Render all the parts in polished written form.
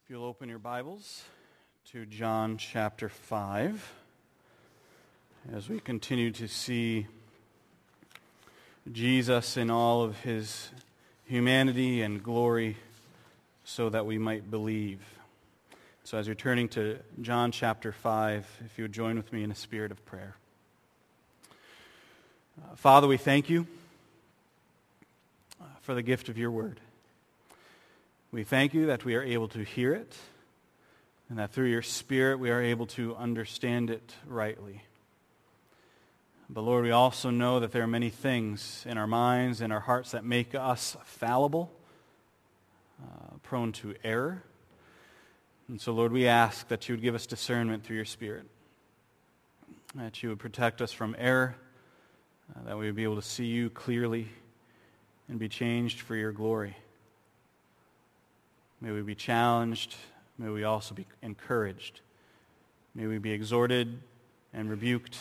If you'll open your Bibles to John chapter 5, as we continue to see Jesus in all of his humanity and glory so that we might believe. So as you're turning to John chapter 5, if you would join with me in a spirit of prayer. Father, we thank you for the gift of your word. We thank you that we are able to hear it, and that through your Spirit we are able to understand it rightly. But Lord, we also know that there are many things in our minds and our hearts that make us fallible, prone to error. And so, Lord, we ask that you would give us discernment through your Spirit, that you would protect us from error, that we would be able to see you clearly and be changed for your glory. May we be challenged. May we also be encouraged. May we be exhorted and rebuked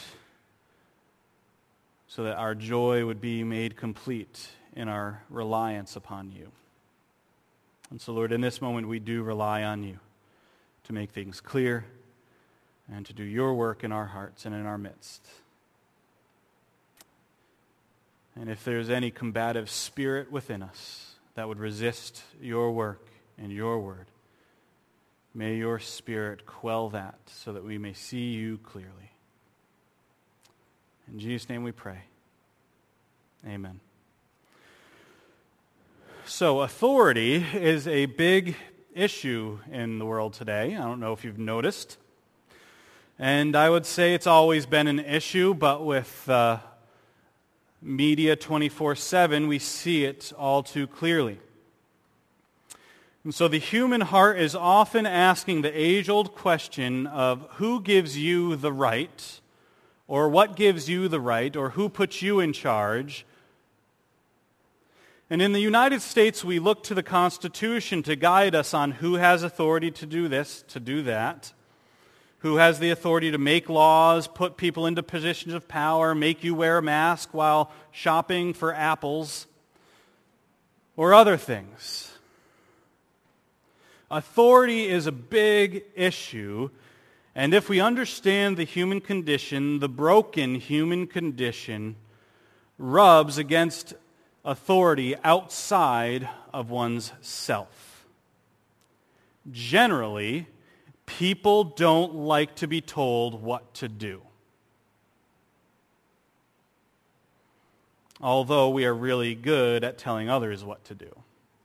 so that our joy would be made complete in our reliance upon you. And so, Lord, in this moment we do rely on you to make things clear and to do your work in our hearts and in our midst. And if there's any combative spirit within us that would resist your work and your word, may your Spirit quell that so that we may see you clearly. In Jesus' name we pray. Amen. So authority is a big issue in the world today. I don't know if you've noticed. And I would say it's always been an issue, but with media 24/7, we see it all too clearly. And so the human heart is often asking the age-old question of who gives you the right, or what gives you the right, or who puts you in charge. And in the United States, we look to the Constitution to guide us on who has authority to do this, to do that, who has the authority to make laws, put people into positions of power, make you wear a mask while shopping for apples, or other things. Authority is a big issue, and if we understand the human condition, the broken human condition rubs against authority outside of one's self. Generally, people don't like to be told what to do. Although we are really good at telling others what to do.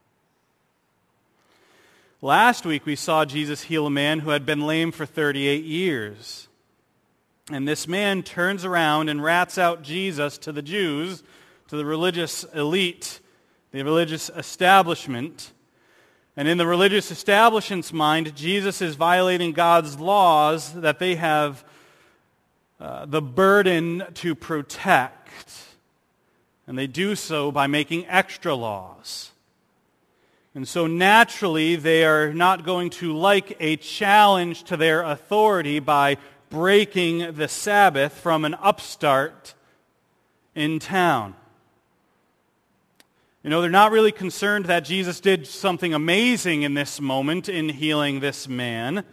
Last week we saw Jesus heal a man who had been lame for 38 years. And this man turns around and rats out Jesus to the Jews, to the religious elite, the religious establishment. And in the religious establishment's mind, Jesus is violating God's laws that they have the burden to protect. And they do so by making extra laws. And so naturally, they are not going to like a challenge to their authority by breaking the Sabbath from an upstart in town. You know, they're not really concerned that Jesus did something amazing in this moment in healing this man.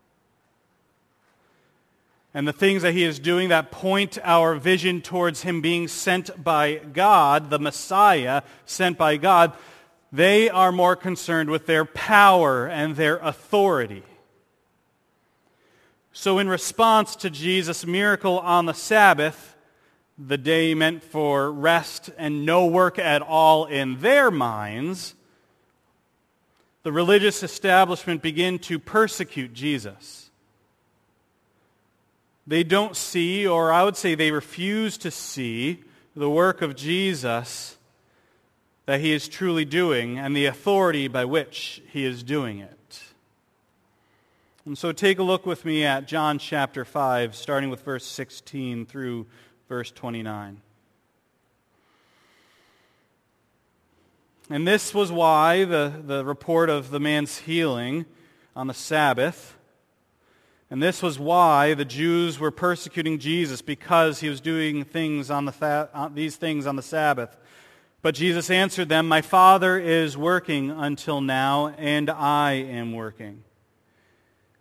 And the things that he is doing that point our vision towards him being sent by God, the Messiah sent by God, they are more concerned with their power and their authority. So in response to Jesus' miracle on the Sabbath, the day meant for rest and no work at all in their minds, the religious establishment begin to persecute Jesus. They don't see, or I would say they refuse to see, the work of Jesus that he is truly doing and the authority by which he is doing it. And so take a look with me at John chapter 5, starting with verse 16 through verse 29. And this was why the report of the man's healing on the Sabbath, and this was why the Jews were persecuting Jesus, because he was doing things on these things on the Sabbath. But Jesus answered them, "My Father is working until now, and I am working."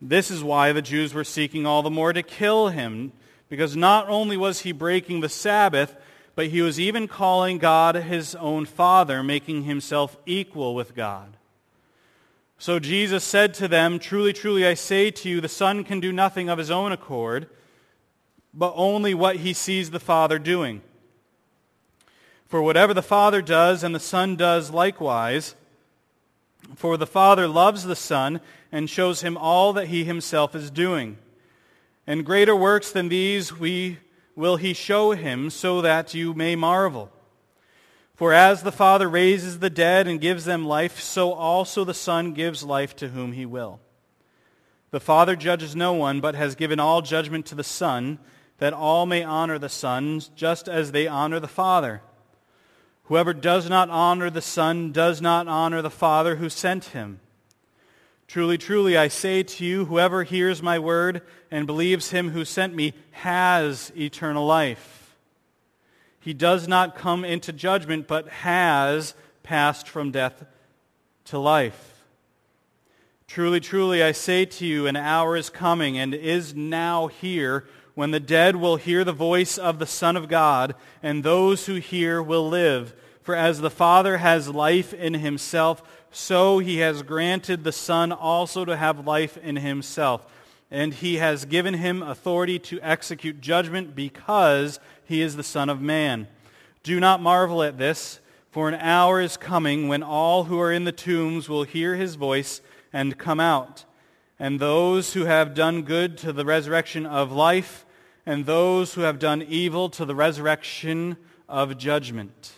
This is why the Jews were seeking all the more to kill him, because not only was he breaking the Sabbath, but he was even calling God his own Father, making himself equal with God. So Jesus said to them, "Truly, truly, I say to you, the Son can do nothing of his own accord, but only what he sees the Father doing. For whatever the Father does, and the Son does likewise. For the Father loves the Son, and shows him all that he himself is doing. And greater works than these will he show him, so that you may marvel. For as the Father raises the dead and gives them life, so also the Son gives life to whom he will. The Father judges no one, but has given all judgment to the Son, that all may honor the Son, just as they honor the Father. Whoever does not honor the Son does not honor the Father who sent him. Truly, truly, I say to you, whoever hears my word and believes him who sent me has eternal life. He does not come into judgment, but has passed from death to life. Truly, truly, I say to you, an hour is coming and is now here when the dead will hear the voice of the Son of God, and those who hear will live. For as the Father has life in himself, so he has granted the Son also to have life in himself. And he has given him authority to execute judgment because he is the Son of Man. Do not marvel at this, for an hour is coming when all who are in the tombs will hear his voice and come out. And those who have done good to the resurrection of life, and those who have done evil to the resurrection of judgment.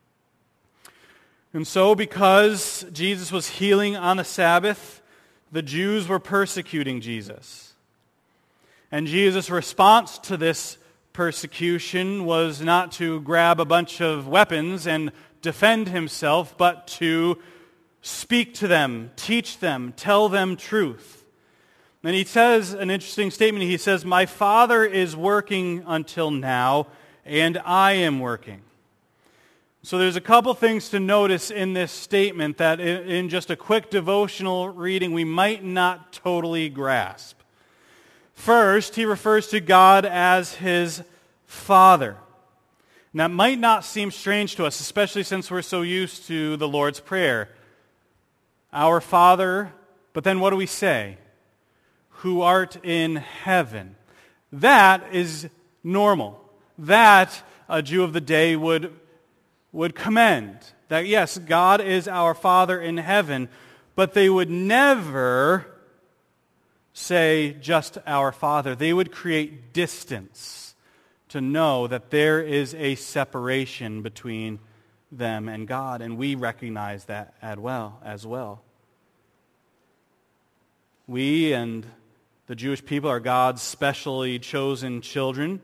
And so, because Jesus was healing on the Sabbath, the Jews were persecuting Jesus. And Jesus' response to this persecution was not to grab a bunch of weapons and defend himself, but to speak to them, teach them, tell them truth. And he says an interesting statement. He says, "My Father is working until now, and I am working." So there's a couple things to notice in this statement that in just a quick devotional reading we might not totally grasp. First, he refers to God as his Father. And that might not seem strange to us, especially since we're so used to the Lord's Prayer. Our Father, but then what do we say? Who art in heaven. That is normal. That a Jew of the day would commend. That yes, God is our Father in heaven, but they would never say just our Father. They would create distance to know that there is a separation between them and God, and we recognize that as well. We and the Jewish people are God's specially chosen children.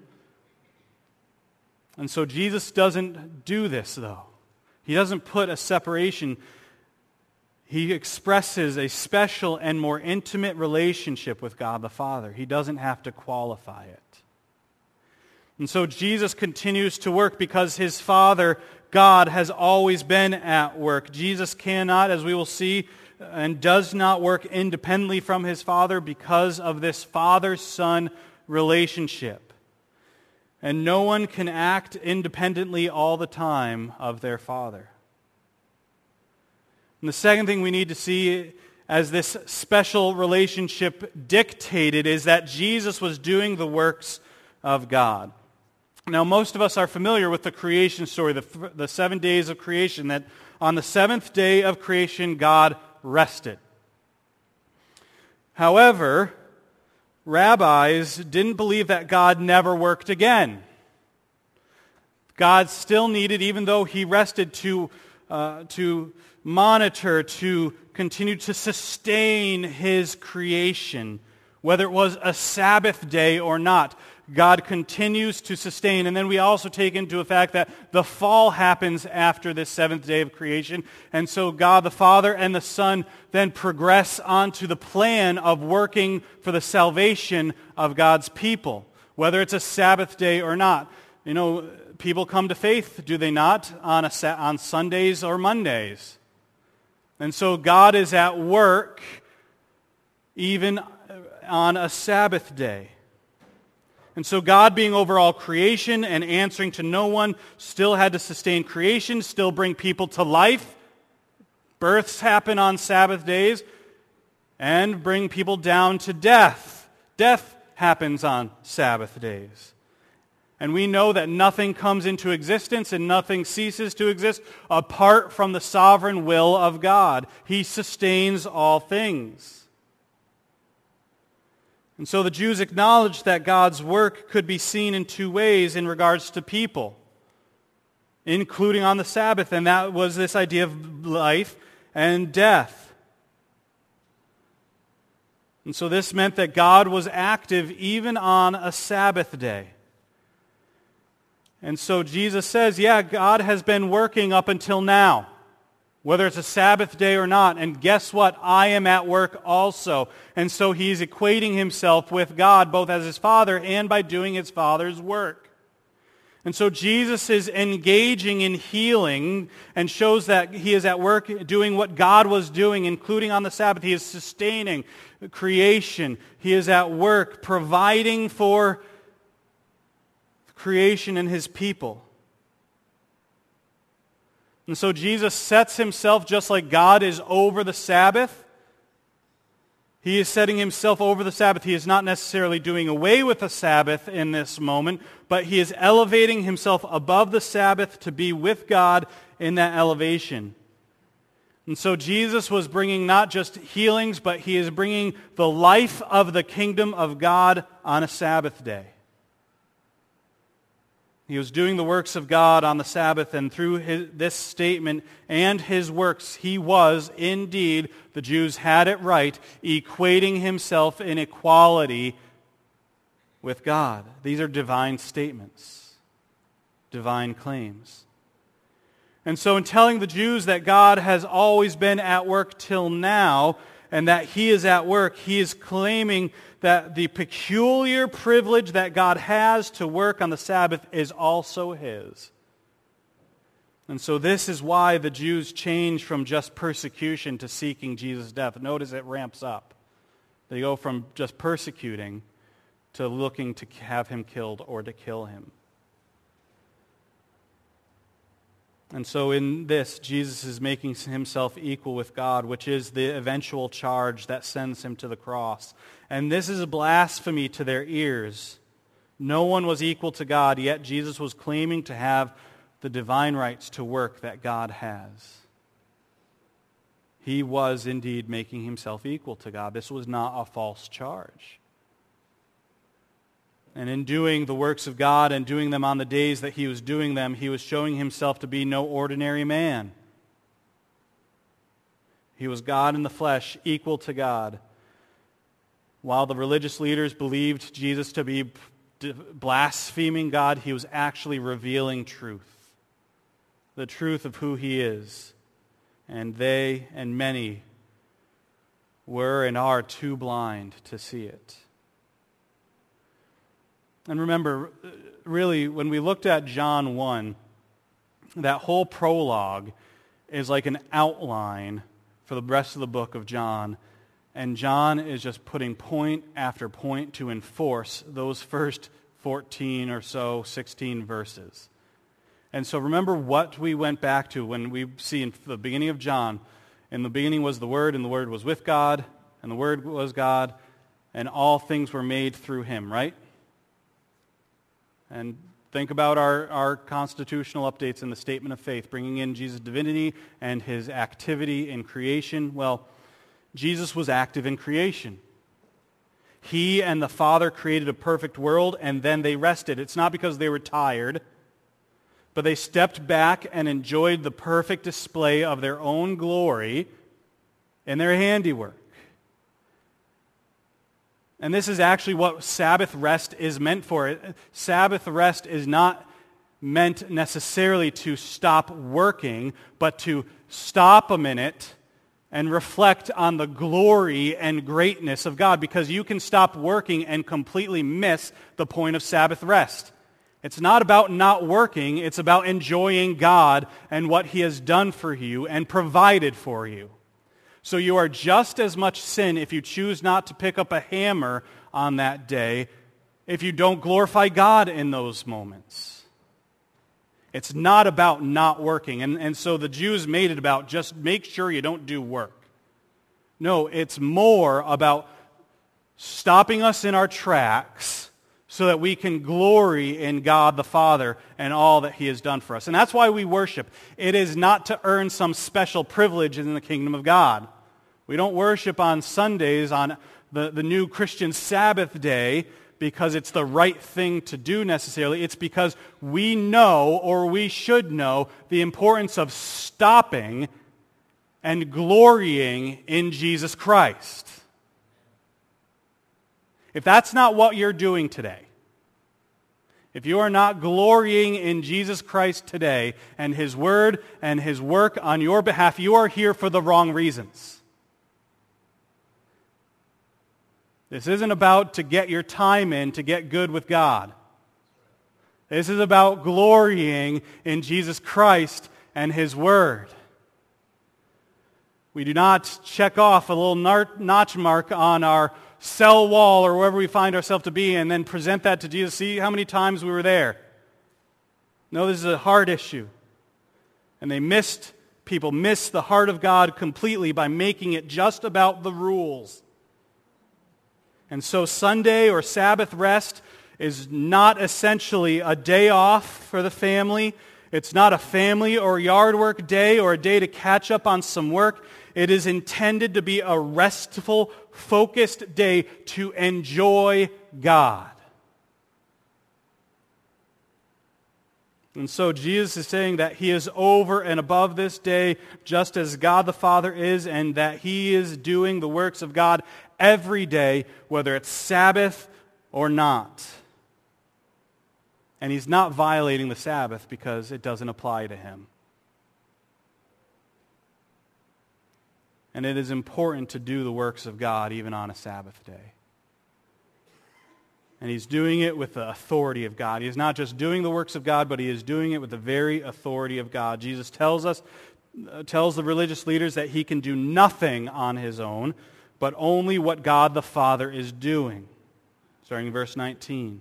And so Jesus doesn't do this, though. He doesn't put a separation. He expresses a special and more intimate relationship with God the Father. He doesn't have to qualify it. And so Jesus continues to work because his Father, God, has always been at work. Jesus cannot, as we will see, and does not work independently from his Father because of this Father-Son relationship. And no one can act independently all the time of their Father. And the second thing we need to see as this special relationship dictated is that Jesus was doing the works of God. Now, most of us are familiar with the creation story, the 7 days of creation, that on the seventh day of creation, God rested. However, rabbis didn't believe that God never worked again. God still needed, even though he rested, to monitor, to continue to sustain his creation, whether it was a Sabbath day or not. God continues to sustain. And then we also take into the fact that the fall happens after this seventh day of creation. And so God the Father and the Son then progress onto the plan of working for the salvation of God's people, whether it's a Sabbath day or not. You know, people come to faith, do they not, on Sundays or Mondays? And so God is at work even on a Sabbath day. And so God, being over all creation and answering to no one, still had to sustain creation, still bring people to life. Births happen on Sabbath days, and bring people down to death. Death happens on Sabbath days. And we know that nothing comes into existence and nothing ceases to exist apart from the sovereign will of God. He sustains all things. And so the Jews acknowledged that God's work could be seen in two ways in regards to people, including on the Sabbath, and that was this idea of life and death. And so this meant that God was active even on a Sabbath day. And so Jesus says, yeah, God has been working up until now, whether it's a Sabbath day or not. And guess what? I am at work also. And so he's equating himself with God, both as his Father and by doing his Father's work. And so Jesus is engaging in healing and shows that he is at work doing what God was doing, including on the Sabbath. He is sustaining creation. He is at work providing for creation and his people. And so Jesus sets himself just like God is over the Sabbath. He is setting himself over the Sabbath. He is not necessarily doing away with the Sabbath in this moment, but he is elevating himself above the Sabbath to be with God in that elevation. And so Jesus was bringing not just healings, but he is bringing the life of the kingdom of God on a Sabbath day. He was doing the works of God on the Sabbath, and through this statement and his works, he was indeed, the Jews had it right, equating himself in equality with God. These are divine statements, divine claims. And so in telling the Jews that God has always been at work till now, and that he is at work, he is claiming that the peculiar privilege that God has to work on the Sabbath is also his. And so this is why the Jews change from just persecution to seeking Jesus' death. Notice it ramps up. They go from just persecuting to looking to have him killed or to kill him. And so in this, Jesus is making himself equal with God, which is the eventual charge that sends him to the cross. And this is a blasphemy to their ears. No one was equal to God, yet Jesus was claiming to have the divine rights to work that God has. He was indeed making himself equal to God. This was not a false charge. And in doing the works of God and doing them on the days that he was doing them, he was showing himself to be no ordinary man. He was God in the flesh, equal to God. While the religious leaders believed Jesus to be blaspheming God, he was actually revealing truth. The truth of who he is. And they and many were and are too blind to see it. And remember, really, when we looked at John 1, that whole prologue is like an outline for the rest of the book of John. And John is just putting point after point to enforce those first 14 or so, 16 verses. And so remember what we went back to when we see in the beginning of John. In the beginning was the Word, and the Word was with God, and the Word was God, and all things were made through him, right? And think about our constitutional updates in the Statement of Faith, bringing in Jesus' divinity and his activity in creation. Well, Jesus was active in creation. He and the Father created a perfect world, and then they rested. It's not because they were tired, but they stepped back and enjoyed the perfect display of their own glory in their handiwork. And this is actually what Sabbath rest is meant for. Sabbath rest is not meant necessarily to stop working, but to stop a minute and reflect on the glory and greatness of God, because you can stop working and completely miss the point of Sabbath rest. It's not about not working, it's about enjoying God and what he has done for you and provided for you. So you are just as much sin if you choose not to pick up a hammer on that day, if you don't glorify God in those moments. It's not about not working. And so the Jews made it about just make sure you don't do work. No, it's more about stopping us in our tracks so that we can glory in God the Father and all that He has done for us. And that's why we worship. It is not to earn some special privilege in the kingdom of God. We don't worship on Sundays, on the new Christian Sabbath day, because it's the right thing to do necessarily. It's because we know, or we should know, the importance of stopping and glorying in Jesus Christ. If that's not what you're doing today, if you are not glorying in Jesus Christ today and His Word and His work on your behalf, you are here for the wrong reasons. This isn't about to get your time in to get good with God. This is about glorying in Jesus Christ and His Word. We do not check off a little notch mark on our cell wall or wherever we find ourselves to be and then present that to Jesus. See how many times we were there. No, this is a heart issue. And people missed the heart of God completely by making it just about the rules. And so Sunday or Sabbath rest is not essentially a day off for the family. It's not a family or yard work day or a day to catch up on some work. It is intended to be a restful, focused day to enjoy God. And so Jesus is saying that He is over and above this day just as God the Father is, and that He is doing the works of God every day, whether it's Sabbath or not. And He's not violating the Sabbath because it doesn't apply to Him. And it is important to do the works of God even on a Sabbath day. And He's doing it with the authority of God. He is not just doing the works of God, but He is doing it with the very authority of God. Jesus tells the religious leaders that He can do nothing on His own, but only what God the Father is doing. Starting in verse 19.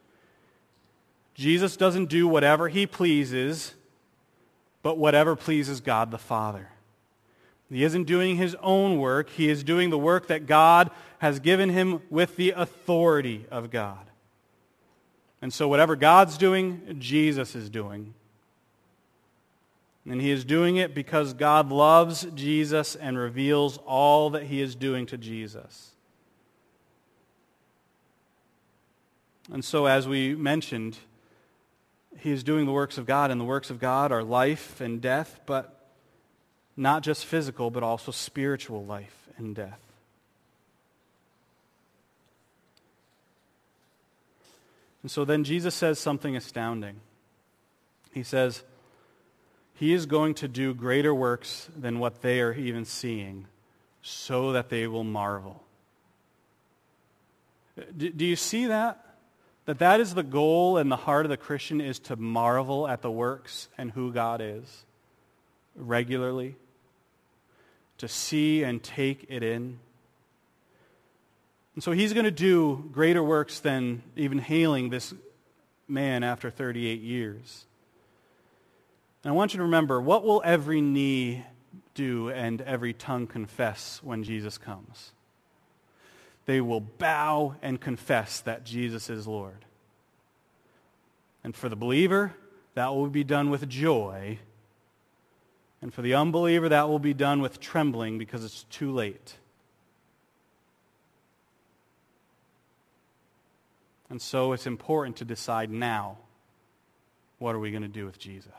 Jesus doesn't do whatever He pleases, but whatever pleases God the Father. He isn't doing His own work. He is doing the work that God has given Him with the authority of God. And so whatever God's doing, Jesus is doing. And He is doing it because God loves Jesus and reveals all that He is doing to Jesus. And so as we mentioned, He is doing the works of God, and the works of God are life and death, but not just physical, but also spiritual life and death. And so then Jesus says something astounding. He says, He is going to do greater works than what they are even seeing, so that they will marvel. Do you see that? That is the goal and the heart of the Christian, is to marvel at the works and who God is regularly. To see and take it in. And so He's going to do greater works than even healing this man after 38 years. And I want you to remember, what will every knee do and every tongue confess when Jesus comes? They will bow and confess that Jesus is Lord. And for the believer, that will be done with joy. And for the unbeliever, that will be done with trembling because it's too late. And so it's important to decide now, what are we going to do with Jesus?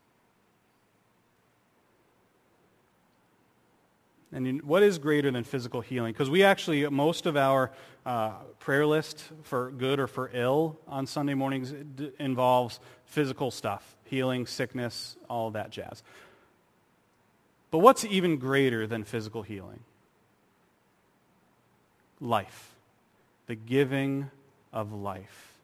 And what is greater than physical healing? Because we actually, most of our prayer list for good or for ill on Sunday mornings involves physical stuff. Healing, sickness, all that jazz. But what's even greater than physical healing? Life. The giving of life.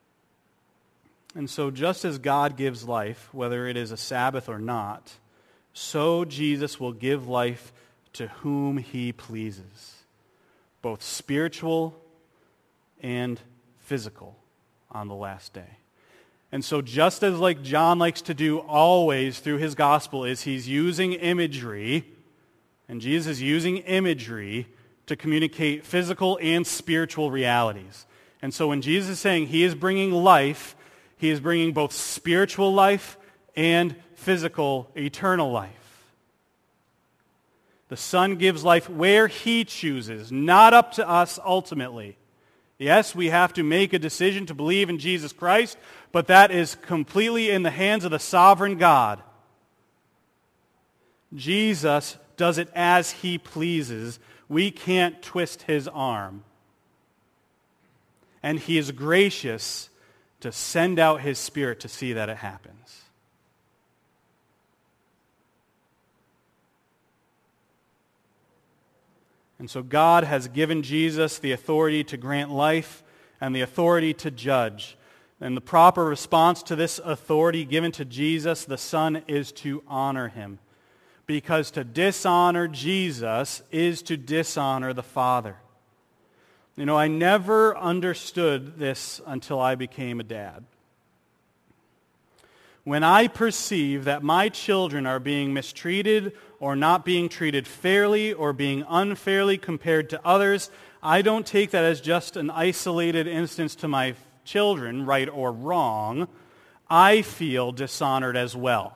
And so just as God gives life, whether it is a Sabbath or not, so Jesus will give life to whom he pleases, both spiritual and physical on the last day. And so just as like John likes to do always through his gospel is he's using imagery, and Jesus is using imagery to communicate physical and spiritual realities. And so when Jesus is saying he is bringing life, he is bringing both spiritual life and physical, eternal life. The Son gives life where he chooses, not up to us ultimately. Yes, we have to make a decision to believe in Jesus Christ, but that is completely in the hands of the sovereign God. Jesus does it as he pleases. We can't twist his arm. And he is gracious to send out his Spirit to see that it happens. And so God has given Jesus the authority to grant life and the authority to judge. And the proper response to this authority given to Jesus, the Son, is to honor him. Because to dishonor Jesus is to dishonor the Father. You know, I never understood this until I became a dad. When I perceive that my children are being mistreated or not being treated fairly or being unfairly compared to others, I don't take that as just an isolated instance to my children, right or wrong. I feel dishonored as well.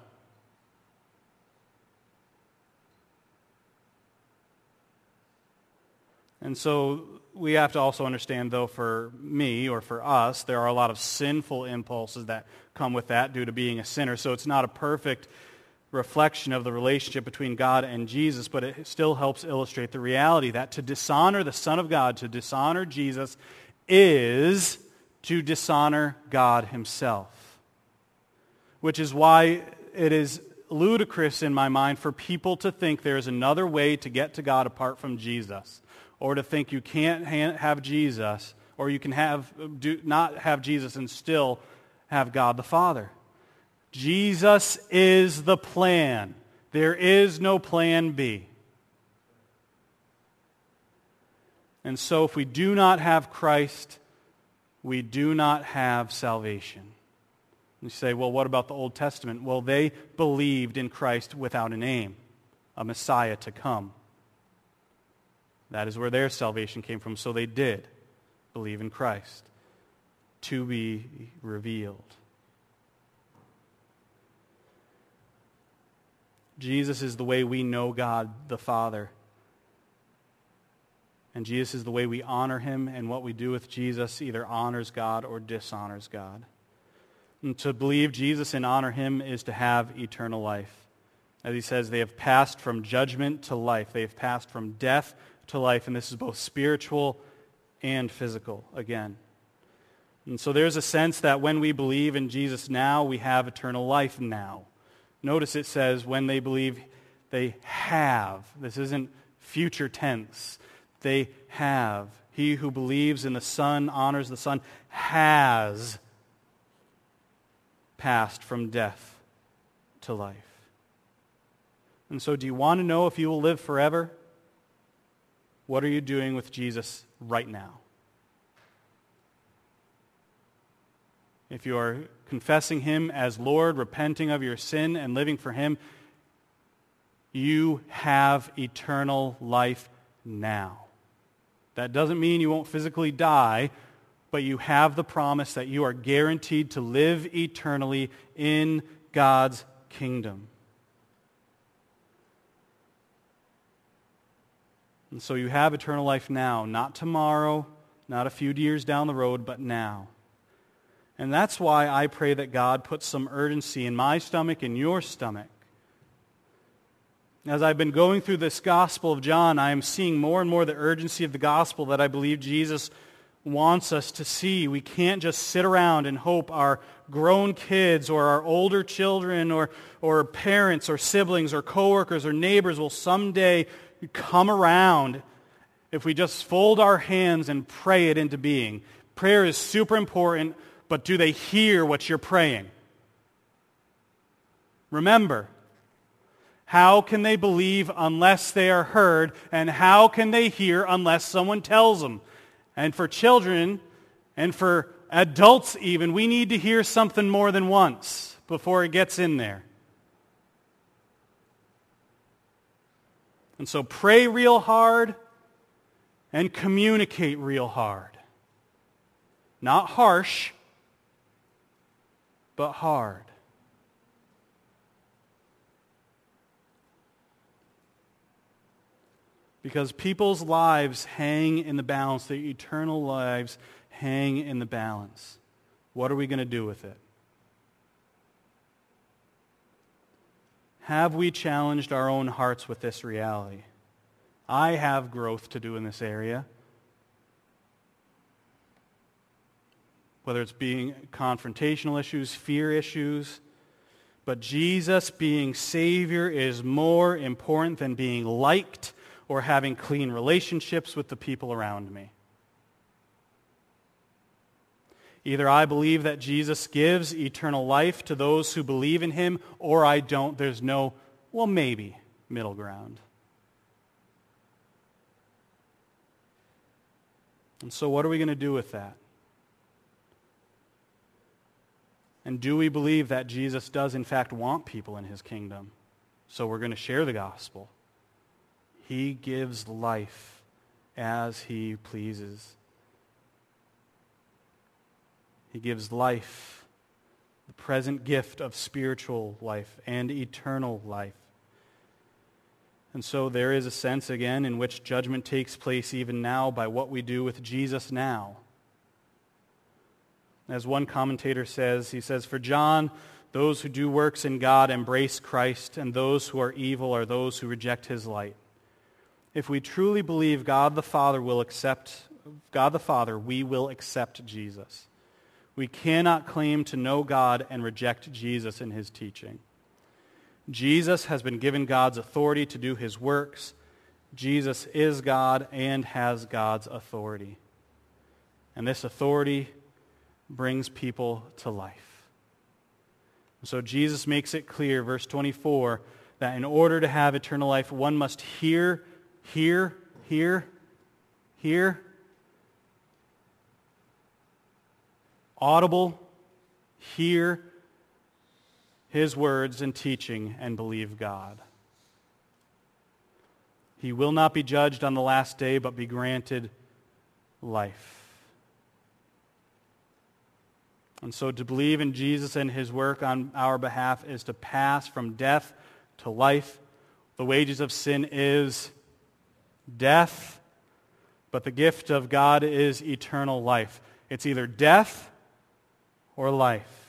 And so we have to also understand, though, for me or for us, there are a lot of sinful impulses that come with that due to being a sinner. So it's not a perfect reflection of the relationship between God and Jesus, but it still helps illustrate the reality that to dishonor the Son of God, to dishonor Jesus, is to dishonor God himself. Which is why it is ludicrous in my mind for people to think there is another way to get to God apart from Jesus. Or to think you can't have Jesus, or you can not have Jesus and still have God the Father. Jesus is the plan. There is no plan B. And so if we do not have Christ, we do not have salvation. You say, well, what about the Old Testament? Well, they believed in Christ without a name, a Messiah to come. That is where their salvation came from. So they did believe in Christ to be revealed. Jesus is the way we know God the Father. And Jesus is the way we honor him, and what we do with Jesus either honors God or dishonors God. And to believe Jesus and honor him is to have eternal life. As he says, they have passed from judgment to life. They have passed from death to life, and this is both spiritual and physical again. And so there's a sense that when we believe in Jesus now, we have eternal life now. Notice it says when they believe, they have. This isn't future tense. They have. He who believes in the Son, honors the Son, has passed from death to life. And so do you want to know if you will live forever? What are you doing with Jesus right now? If you are confessing him as Lord, repenting of your sin, and living for him, you have eternal life now. That doesn't mean you won't physically die, but you have the promise that you are guaranteed to live eternally in God's kingdom. And so you have eternal life now, not tomorrow, not a few years down the road, but now. And that's why I pray that God puts some urgency in my stomach and your stomach. As I've been going through this Gospel of John, I am seeing more and more the urgency of the gospel that I believe Jesus wants us to see. We can't just sit around and hope our grown kids or our older children or parents or siblings or coworkers or neighbors will someday come around if we just fold our hands and pray it into being. Prayer is super important, but do they hear what you're praying? Remember, How can they believe unless they are heard? And how can they hear unless someone tells them? And for children, and for adults even, we need to hear something more than once before it gets in there. And so pray real hard and communicate real hard. Not harsh, but hard. Because people's lives hang in the balance, their eternal lives hang in the balance. What are we going to do with it? Have we challenged our own hearts with this reality? I have growth to do in this area. Whether it's being confrontational issues, fear issues. But Jesus being Savior is more important than being liked or having clean relationships with the people around me. Either I believe that Jesus gives eternal life to those who believe in him, or I don't. There's no, well, maybe, middle ground. And so what are we going to do with that? And do we believe that Jesus does in fact want people in his kingdom? So we're going to share the gospel. He gives life as he pleases. He gives life, the present gift of spiritual life and eternal life. And so there is a sense, again, in which judgment takes place even now by what we do with Jesus now. As one commentator says, he says, "For John, those who do works in God embrace Christ, and those who are evil are those who reject his light. If we truly believe God the Father, we will accept Jesus. We cannot claim to know God and reject Jesus in his teaching. Jesus has been given God's authority to do his works. Jesus is God and has God's authority. And this authority brings people to life." So Jesus makes it clear, verse 24, that in order to have eternal life, one must hear audible, hear his words and teaching and believe God. He will not be judged on the last day, but be granted life. And so to believe in Jesus and his work on our behalf is to pass from death to life. The wages of sin is death, but the gift of God is eternal life. It's either death or life.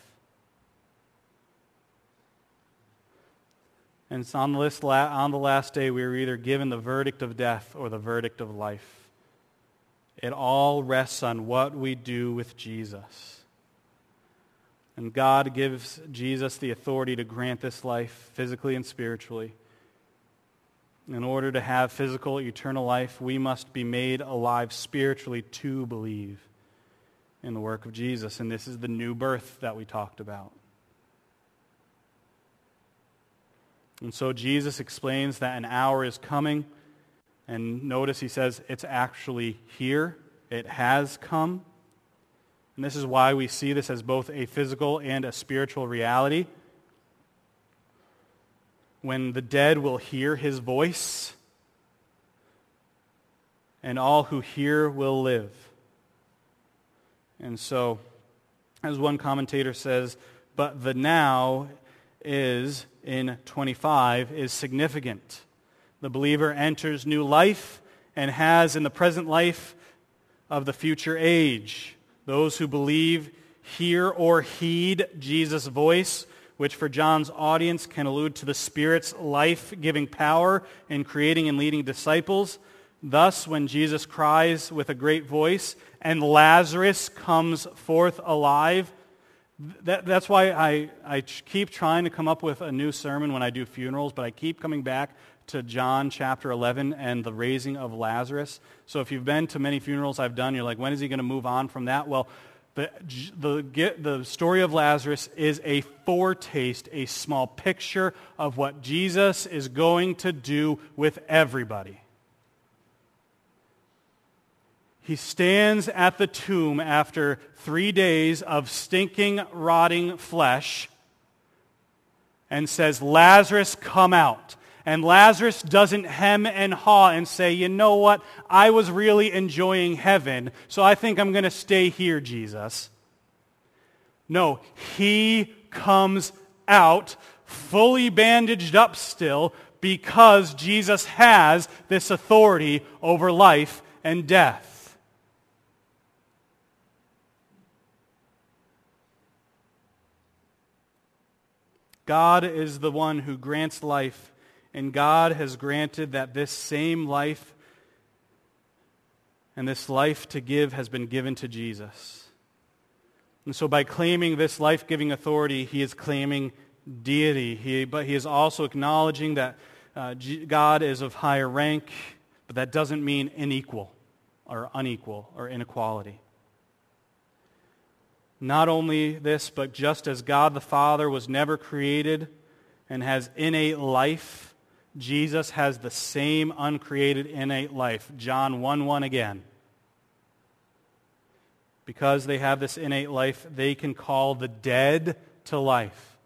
And it's on the last day we are either given the verdict of death or the verdict of life. It all rests on what we do with Jesus. And God gives Jesus the authority to grant this life physically and spiritually. In order to have physical, eternal life, we must be made alive spiritually to believe in the work of Jesus. And this is the new birth that we talked about. And so Jesus explains that an hour is coming. And notice he says it's actually here. It has come. And this is why we see this as both a physical and a spiritual reality. When the dead will hear his voice, and all who hear will live. And so, as one commentator says, but the now is, in 25, is significant. The believer enters new life and has in the present life of the future age. Those who believe hear or heed Jesus' voice, which for John's audience can allude to the Spirit's life-giving power in creating and leading disciples. Thus, when Jesus cries with a great voice and Lazarus comes forth alive, that's why I keep trying to come up with a new sermon when I do funerals, but I keep coming back to John chapter 11 and the raising of Lazarus. So if you've been to many funerals I've done, you're like, when is he going to move on from that? Well, The story of Lazarus is a foretaste, a small picture of what Jesus is going to do with everybody. He stands at the tomb after 3 days of stinking, rotting flesh and says, "Lazarus, come out." And Lazarus doesn't hem and haw and say, "You know what? I was really enjoying heaven, so I think I'm going to stay here, Jesus." No, he comes out fully bandaged up still because Jesus has this authority over life and death. God is the one who grants life, and God has granted that this same life and this life to give has been given to Jesus. And so by claiming this life-giving authority, he is claiming deity. But he is also acknowledging that God is of higher rank, but that doesn't mean unequal or inequality. Not only this, but just as God the Father was never created and has innate life, Jesus has the same uncreated innate life. John 1:1 again. Because they have this innate life, they can call the dead to life.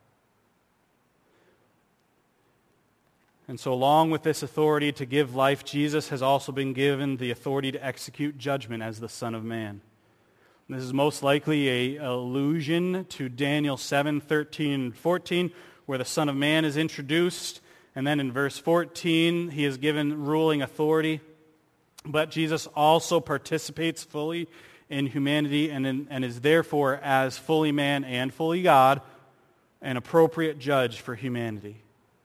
And so along with this authority to give life, Jesus has also been given the authority to execute judgment as the Son of Man. And this is most likely an allusion to Daniel 7:13 and 14, where the Son of Man is introduced. And then in verse 14, he is given ruling authority. But Jesus also participates fully in humanity and is therefore, as fully man and fully God, an appropriate judge for humanity.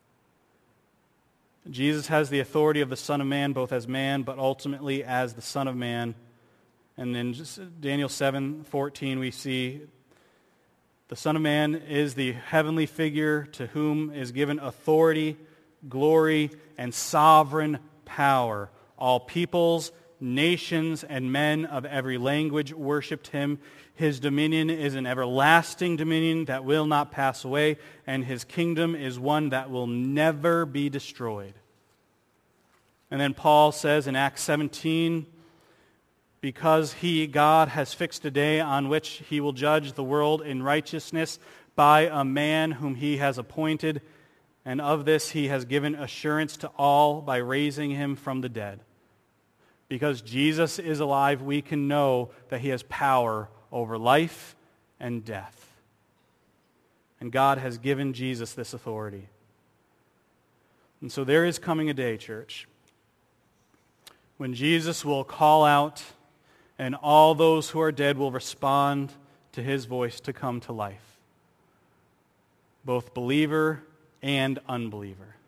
Jesus has the authority of the Son of Man, both as man, but ultimately as the Son of Man. And in Daniel 7:14, we see the Son of Man is the heavenly figure to whom is given authority, glory, and sovereign power. All peoples, nations, and men of every language worshipped him. His dominion is an everlasting dominion that will not pass away, and his kingdom is one that will never be destroyed. And then Paul says in Acts 17, because he, God, has fixed a day on which he will judge the world in righteousness by a man whom he has appointed, and of this he has given assurance to all by raising him from the dead. Because Jesus is alive, we can know that he has power over life and death. And God has given Jesus this authority. And so there is coming a day, church, when Jesus will call out and all those who are dead will respond to his voice to come to life. Both believer and unbeliever.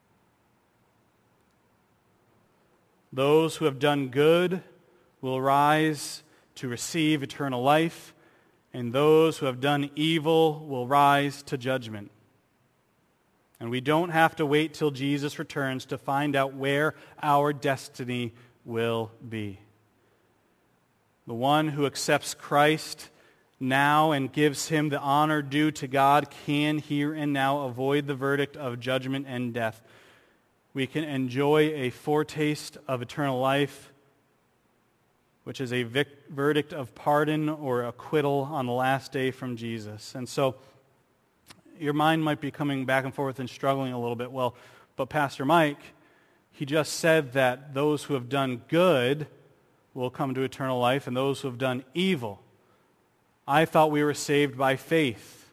Those who have done good will rise to receive eternal life, and those who have done evil will rise to judgment. And we don't have to wait till Jesus returns to find out where our destiny will be. The one who accepts Christ now and gives him the honor due to God can here and now avoid the verdict of judgment and death. We can enjoy a foretaste of eternal life, which is a verdict of pardon or acquittal on the last day from Jesus. And so your mind might be coming back and forth and struggling a little bit. Well, but Pastor Mike, he just said that those who have done good will come to eternal life and those who have done evil. I thought we were saved by faith.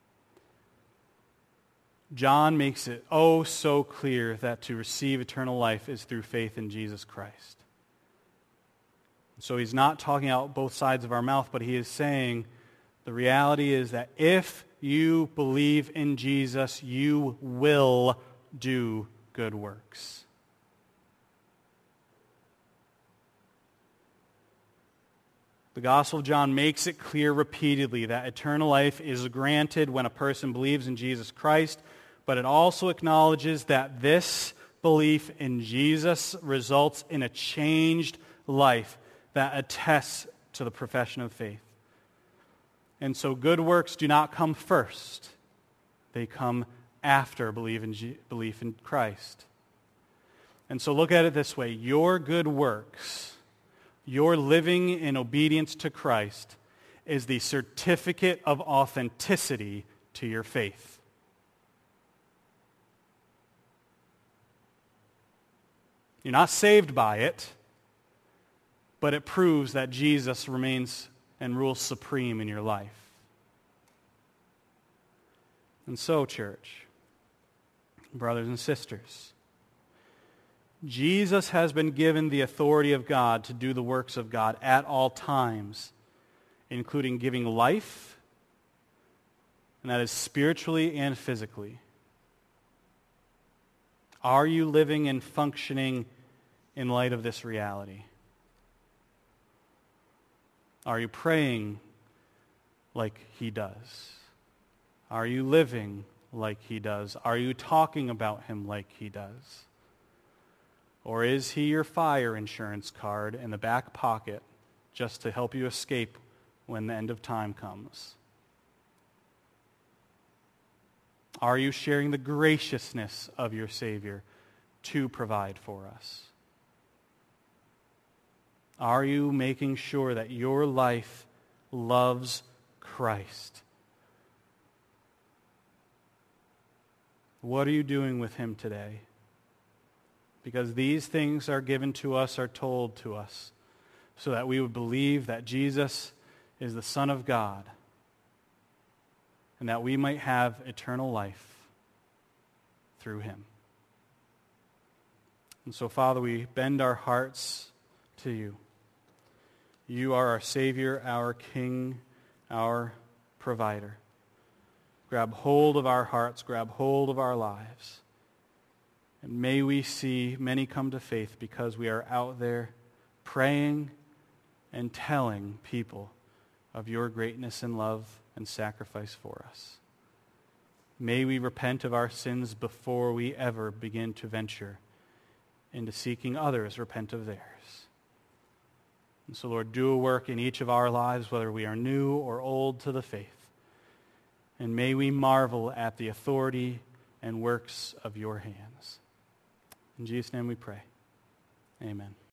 John makes it oh so clear that to receive eternal life is through faith in Jesus Christ. So he's not talking out both sides of our mouth, but he is saying the reality is that if you believe in Jesus, you will do good works. The Gospel of John makes it clear repeatedly that eternal life is granted when a person believes in Jesus Christ, but it also acknowledges that this belief in Jesus results in a changed life that attests to the profession of faith. And so good works do not come first. They come after belief in Christ. And so look at it this way. Your good works, your living in obedience to Christ, is the certificate of authenticity to your faith. You're not saved by it, but it proves that Jesus remains and rules supreme in your life. And so, church, brothers and sisters, Jesus has been given the authority of God to do the works of God at all times, including giving life, and that is spiritually and physically. Are you living and functioning in light of this reality? Are you praying like he does? Are you living like he does? Are you talking about him like he does? Or is he your fire insurance card in the back pocket just to help you escape when the end of time comes? Are you sharing the graciousness of your Savior to provide for us? Are you making sure that your life loves Christ? What are you doing with him today? Because these things are given to us, are told to us, so that we would believe that Jesus is the Son of God, and that we might have eternal life through him. And so, Father, we bend our hearts to you. You are our Savior, our King, our provider. Grab hold of our hearts, grab hold of our lives. And may we see many come to faith because we are out there praying and telling people of your greatness and love and sacrifice for us. May we repent of our sins before we ever begin to venture into seeking others repent of theirs. And so, Lord, do a work in each of our lives, whether we are new or old to the faith. And may we marvel at the authority and works of your hands. In Jesus' name we pray. Amen.